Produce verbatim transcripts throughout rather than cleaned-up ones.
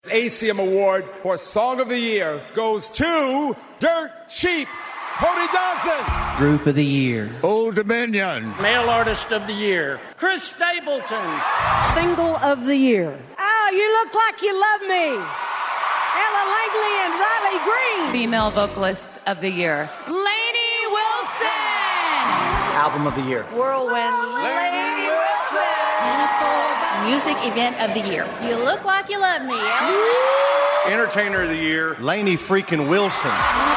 A C M Award for Song of the Year goes to Dirt Cheap, Cody Johnson. Group of the Year, Old Dominion. Male Artist of the Year, Chris Stapleton. Single of the Year. Oh, you look like you love me. Ella Langley and Riley Green. Female Vocalist of the Year, Lainey Wilson. Album of the Year, Whirlwind, Lainey Wilson. Music Event of the Year, You Look Like You Love Me, Ella. Entertainer of the Year, Lainey freaking Wilson.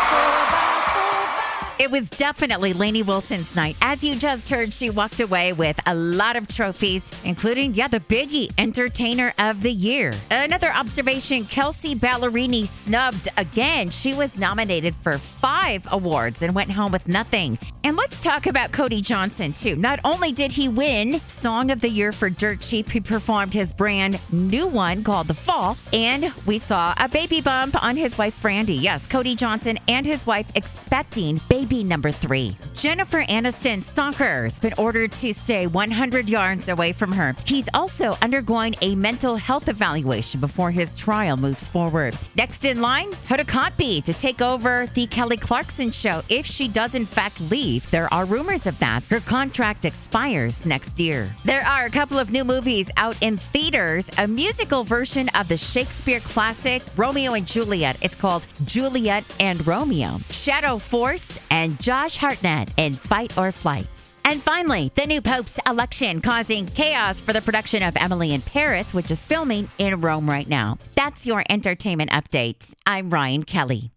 It was definitely Lainey Wilson's night. As you just heard, she walked away with a lot of trophies, including, yeah, the biggie, Entertainer of the Year. Another observation, Kelsey Ballerini snubbed again. She was nominated for five awards and went home with nothing. And let's talk about Cody Johnson, too. Not only did he win Song of the Year for Dirt Cheap, he performed his brand new one called The Fall, and we saw a baby bump on his wife, Brandy. Yes, Cody Johnson and his wife expecting baby number three. Jennifer Aniston's stalker has been ordered to stay one hundred yards away from her. He's also undergoing a mental health evaluation before his trial moves forward. Next in line, Huda Kotb to take over the Kelly Clarkson show if she does in fact leave. There are rumors of that. Her contract expires next year. There are a couple of new movies out in theaters. A musical version of the Shakespeare classic Romeo and Juliet. It's called Juliet and Romeo. Shadow Force and Josh Hartnett in Fight or Flight. And finally, the new Pope's election causing chaos for the production of Emily in Paris, which is filming in Rome right now. That's your entertainment update. I'm Ryan Kelly.